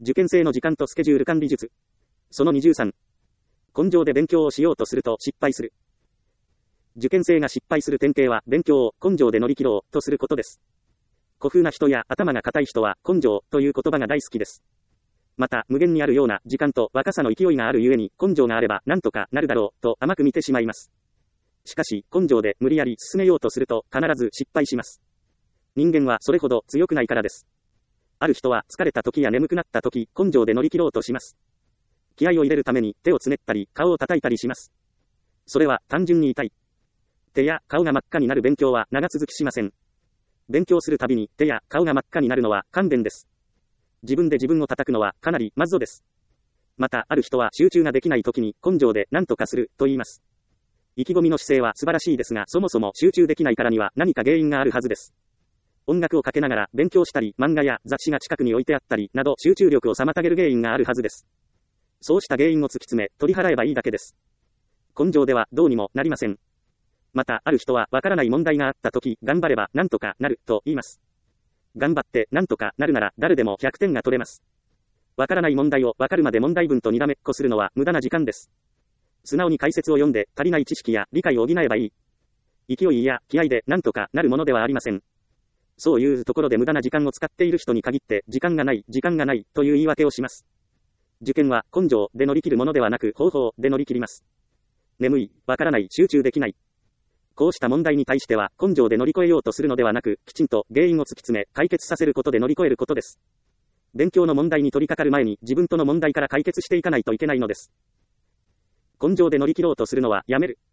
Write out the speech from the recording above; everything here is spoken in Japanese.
受験生の時間とスケジュール管理術。その23。根性で勉強をしようとすると失敗する。受験生が失敗する典型は、勉強を根性で乗り切ろうとすることです。古風な人や頭が固い人は根性という言葉が大好きです。また、無限にあるような時間と若さの勢いがあるゆえに、根性があれば何とかなるだろうと甘く見てしまいます。しかし、根性で無理やり進めようとすると必ず失敗します。人間はそれほど強くないからです。ある人は疲れた時や眠くなった時、根性で乗り切ろうとします。気合を入れるために手をつねったり、顔を叩いたりします。それは単純に痛い。手や顔が真っ赤になる勉強は長続きしません。勉強するたびに手や顔が真っ赤になるのは勘弁です。自分で自分を叩くのはかなりまずぞです。また、ある人は集中ができない時に根性で何とかすると言います。意気込みの姿勢は素晴らしいですが、そもそも集中できないからには何か原因があるはずです。音楽をかけながら勉強したり、漫画や雑誌が近くに置いてあったりなど、集中力を妨げる原因があるはずです。そうした原因を突き詰め、取り払えばいいだけです。根性ではどうにもなりません。また、ある人はわからない問題があったとき、頑張ればなんとかなると言います。頑張ってなんとかなるなら誰でも100点が取れます。わからない問題をわかるまで問題文とにらめっこするのは無駄な時間です。素直に解説を読んで足りない知識や理解を補えばいい。勢いや気合でなんとかなるものではありません。そういうところで無駄な時間を使っている人に限って時間がないという言い訳をします。受験は根性で乗り切るものではなく方法で乗り切ります。眠い、わからない、集中できない。こうした問題に対しては根性で乗り越えようとするのではなく、きちんと原因を突き詰め解決させることで乗り越えることです。勉強の問題に取り掛かる前に自分との問題から解決していかないといけないのです。根性で乗り切ろうとするのはやめる。